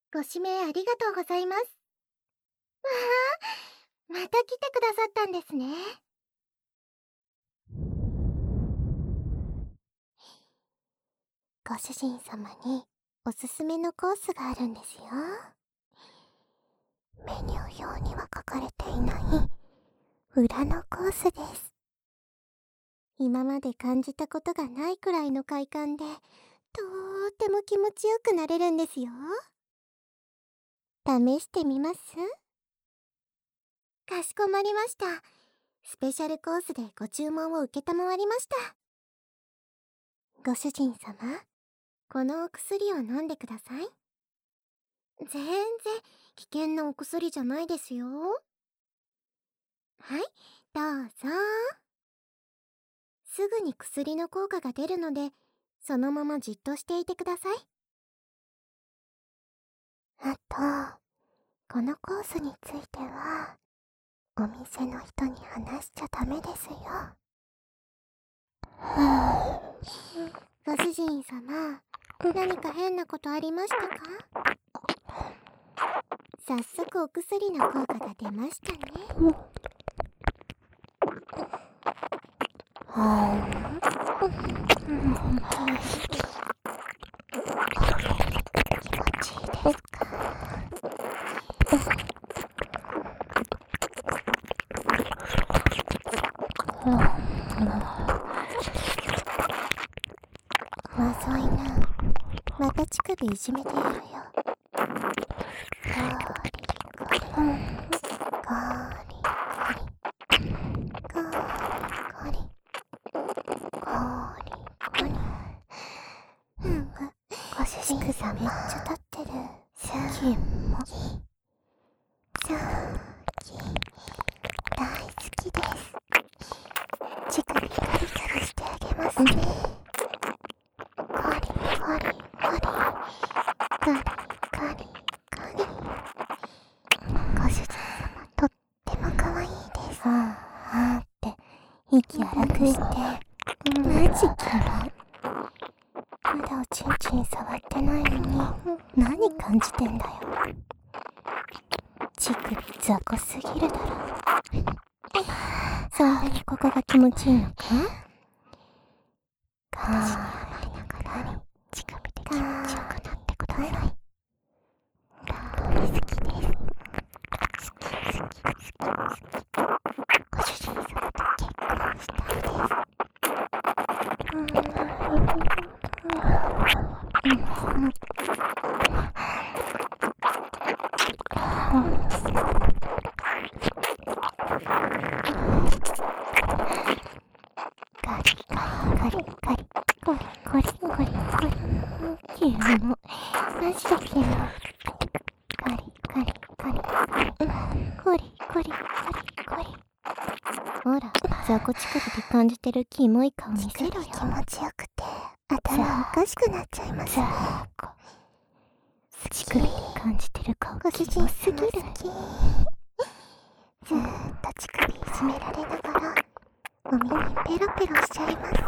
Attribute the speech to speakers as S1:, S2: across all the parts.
S1: ご指名ありがとうございます。わあ、また来てくださったんですね。ご主人様におすすめのコースがあるんですよ。メニュー表には書かれていない裏のコースです。今まで感じたことがないくらいの快感で、とーっても気持ちよくなれるんですよ。試してみます？かしこまりました。スペシャルコースでご注文を承りました。ご主人様、このお薬を飲んでください。全然危険なお薬じゃないですよ。はい、どうぞ。すぐに薬の効果が出るので、そのままじっとしていてください。あと、このコースについては、お店の人に話しちゃダメですよ。ご主人様、何か変なことありましたか？早速お薬の効果が出ましたね。気持ちいいですか？まずいな。また乳首いじめてやるよ。ゴリゴリゴリゴリゴリゴリゴリ。ご主人様めっちゃ立ってる。キモ。大好きです。乳首ガリガリしてあげますね。ゴリゴリゴリゴリゴリゴリ。ご主人様とっても可愛いです。あーって息荒くしてマジキモ。まだおちんちん触ってないのに何感じてんだよ。乳首雑魚すぎるだろ。そんなにここが気持ちいいのか？私に甘えながら乳首で気持ちよくなってください。大好きです。好き。ご主人様と結婚したいです。ガリガリガリガリゴリゴリゴリゴリ。キモ。マジでキモ。ガリガリガリゴリゴリゴリゴリ。ほら、雑魚乳首で感じてるキモい顔見せろよ。気持ちよくて頭おかしくなっちゃいますね。乳首で感じてる顔がキモすぎる。ずーっと乳首いじめられながらお耳ペロペロしちゃいます。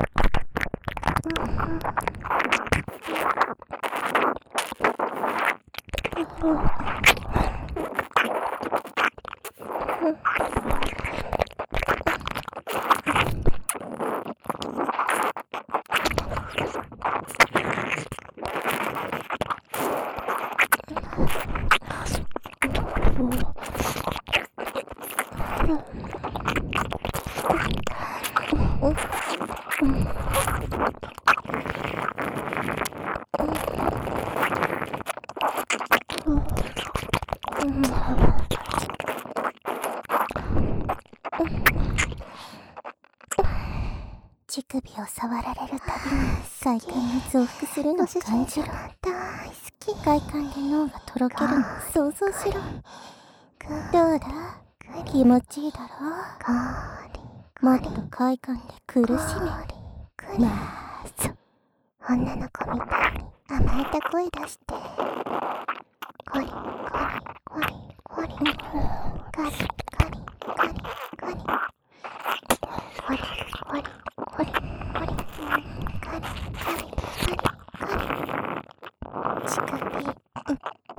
S1: 乳首を触られるたびに快感が増幅するのを感じる。大好き。快感で脳がとろけるのを想像しろ。どうだ？気持ちいいだろ？もっと快感で苦しめ。まあそう。女の子みたいに甘えた声出して。ゴリゴリゴリゴリガリガリガリガリガリゴリゴリゴリゴリガリガリガリガリ乳首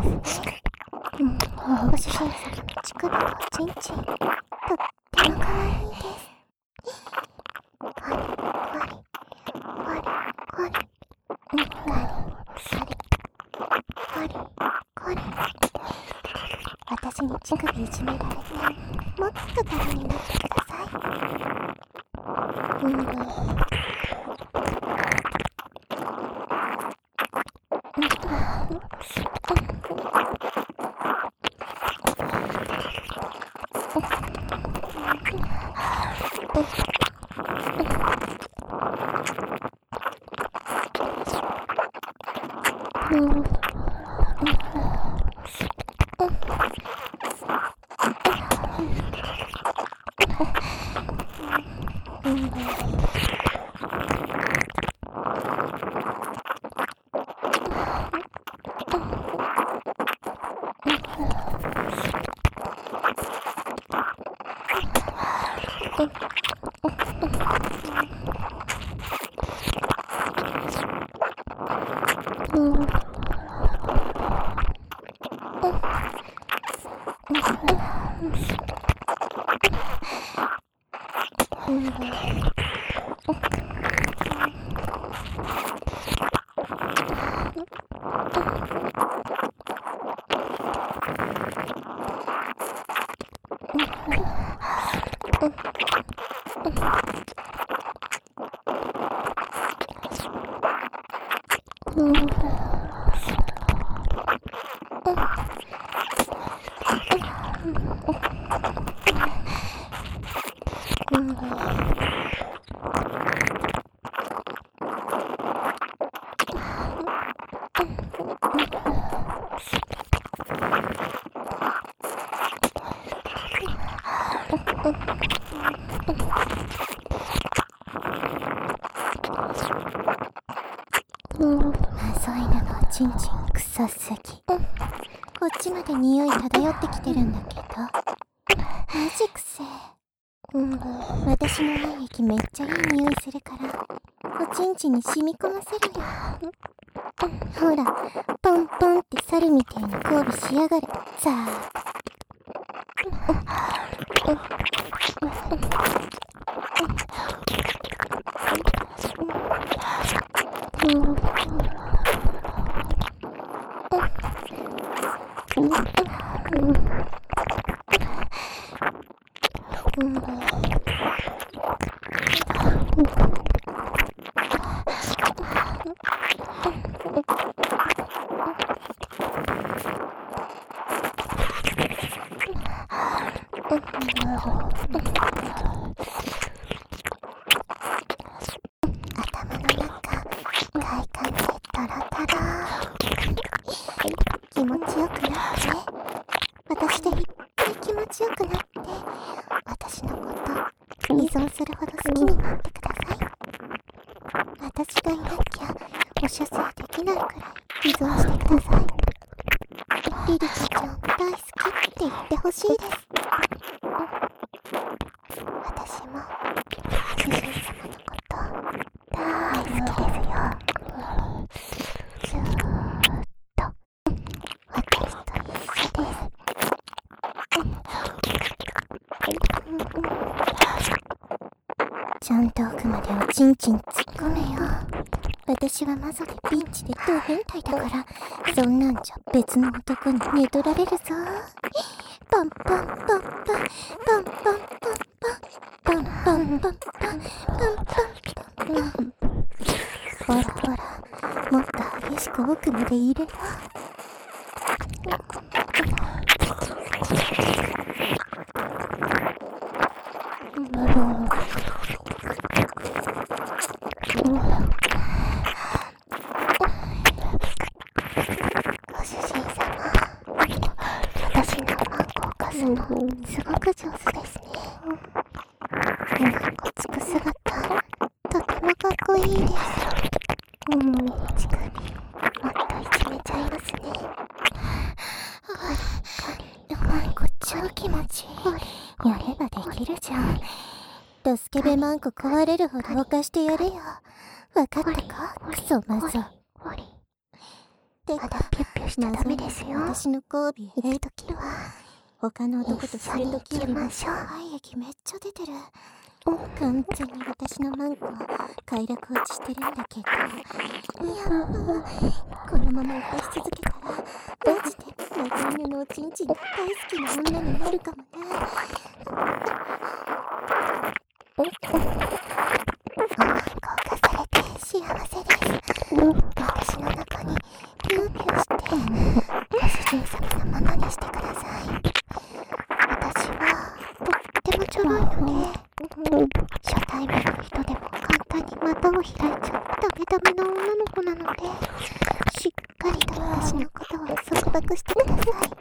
S1: ご主人様の乳首はちんちん、とっても可愛いです。ゴリゴリゴリゴリゴリゴリゴリゴリ。私に乳首いじめられてもっとタフになってください。そういうののちんちん臭すぎ。こっちまで匂い漂ってきてるんだけど。マジくせえ。私の愛液めっちゃいい匂いするから、おちんちんに染み込ませるよ。ほら、ポンポンって猿みたいに交尾しやがれ。さあ。気持ちよくなって、私でいっぱい気持ちよくなって、私のこと依存するほど好きになってください。私がいなきゃお射精できないくらい依存してください。リリカちゃん大好きって言ってほしいです。私も主人様のこと大好きですよ。ずーっと私と一緒です。ちゃんと奥までおちんちん突っ込めよ。私はマゾでピンチでド変態だから、そんなんじゃ別の男に寝取られるぞ。パンパンパンパンパンパンパンパンパンパンパンパンパンパン。ほらほら、もっと激しく奥まで入れろ。ご主人様、私のマンコを貸すのすごく上手ですね。マンコつく姿、とてもかっこいいです。乳首、もっといじめちゃいますね。マンコ超気持ちいい。やればできるじゃん。ドスケベマンコ壊れるほど犯してやるよ。わかったか、クソマゾ。手がピュッピュしちゃダメですよ。私の交尾行くときは他の男とするときよりも体液めっちゃ出てる。完全に私のマンコは快楽落ちしてるんだけど、やばこのまま生かし続けたらマジで長犬のおちんちんが大好きな女になるかもね。硬化されて幸せです。私の中にピューピューしてご主人様のままにしてください。私はとってもちょろいので初対面の人でも簡単に股を開いちゃうダメダメな女の子なので、しっかりと私のことを束縛してください。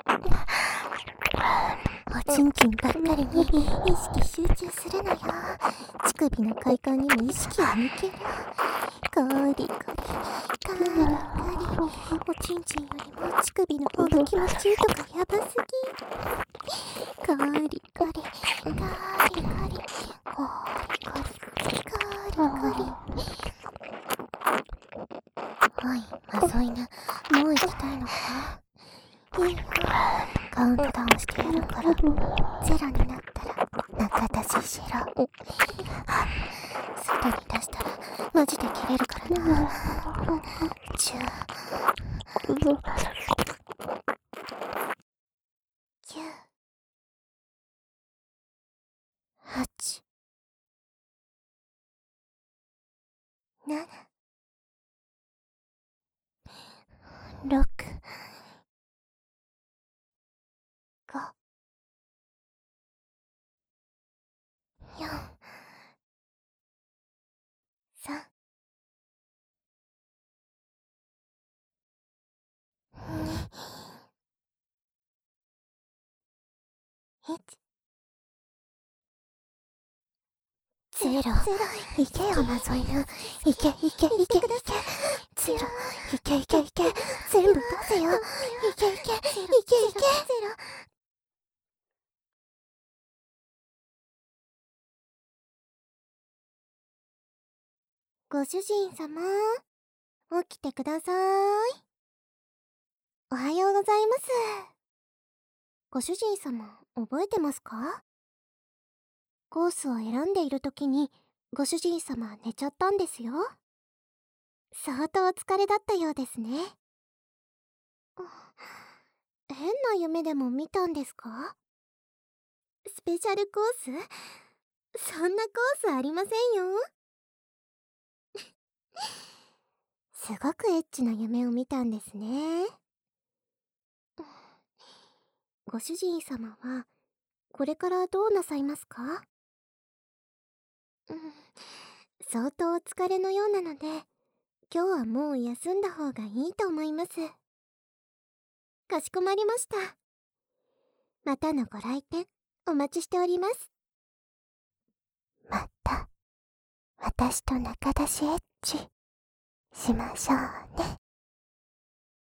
S1: おちんちんばっかりに意識集中するのよ。乳首の快感にも意識を向ける。カリカリカリカリ、おちんちんよりも乳首の方が気持ちいいとかやばすぎ。カリカリカリカリカリカリカリカリ。おいマゾイヌ、もう行きたいのか。いいよ、カウントダウンしてやるから、ゼロになったら仲出ししろ。外に出したらマジで切れるからな。10、9、8、7、6、5、4、3、2、1、ゼロ。いけよマゾイヌ、いけいけいけいけ。ゼロ、いけいけいけ、全部出せよ。いけいけいけいけ。ご主人様、起きてください。おはようございます。ご主人様、覚えてますか？コースを選んでいる時にご主人様寝ちゃったんですよ。相当お疲れだったようですね。変な夢でも見たんですか？スペシャルコース？そんなコースありませんよ。すごくエッチな夢を見たんですね。ご主人様はこれからどうなさいますか？相当お疲れのようなので今日はもう休んだ方がいいと思います。かしこまりました。またのご来店お待ちしております。また私と仲出しエッチしましょうね。